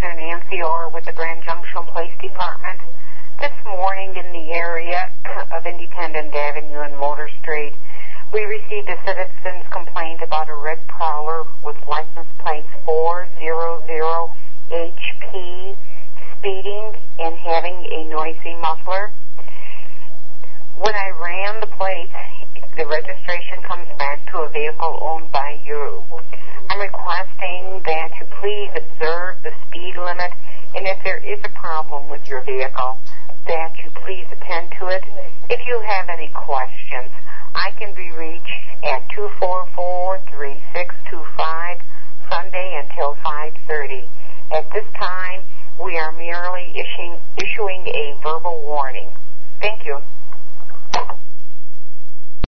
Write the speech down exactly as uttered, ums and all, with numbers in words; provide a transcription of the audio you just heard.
Officer Nancy Orr with the Grand Junction Police Department. This morning in the area of Independent Avenue and Motor Street, we received a citizen's complaint about a red Prowler with license plates four hundred H P speeding and having a noisy muffler. When I ran the plates, the registration comes back to a vehicle owned by you. I'm requesting that you please observe the speed limit, and if there is a problem with your vehicle, that you please attend to it. If you have any questions, I can be reached at two four four,